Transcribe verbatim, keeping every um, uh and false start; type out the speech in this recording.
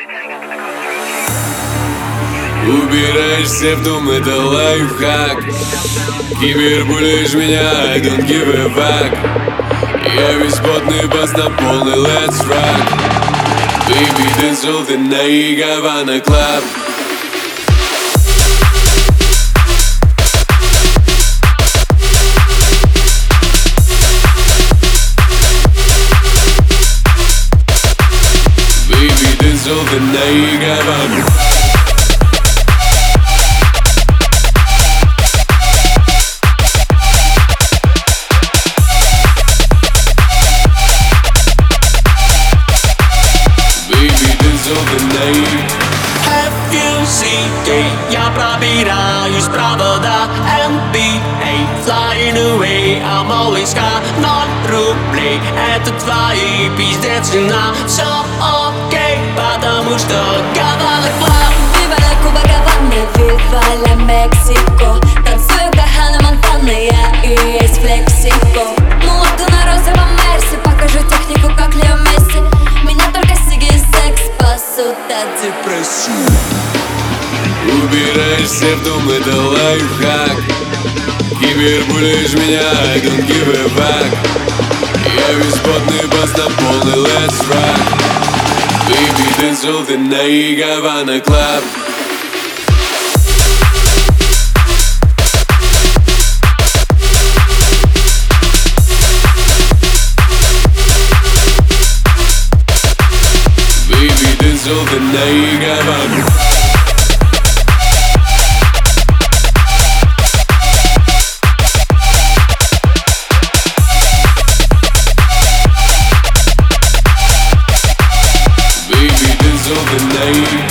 Убираешься в дом, это лайфхак. Кибербулишь меня, I don't give a fuck. Я весь потный, бас на полный, let's rock. Baby, танцул ты на Havana Club. Baby, танцул ты на Havana. эф ю си кей, я пробираюсь справа до эн би эй. Flying away, I'm always got ноль рублей. Это твои пиздец цена. Все окей, потому что Havana Club. Viva la Cuba Havana, viva la Mexico. Танцую как Ханна Монтана, я и есть Флексико. Муду на розовом Мерсе, покажу технику как Лео Месси. Меня только сиги и секс спасут от депрессии. Убираешься в дом, это лайфхак. Кибербулишь меня, I don't give a fuck. Я весь потный, бас на полный, let's rock. Baby, танцул ты на Havana Club. Baby, танцул ты на Havana. Baby, this all the night.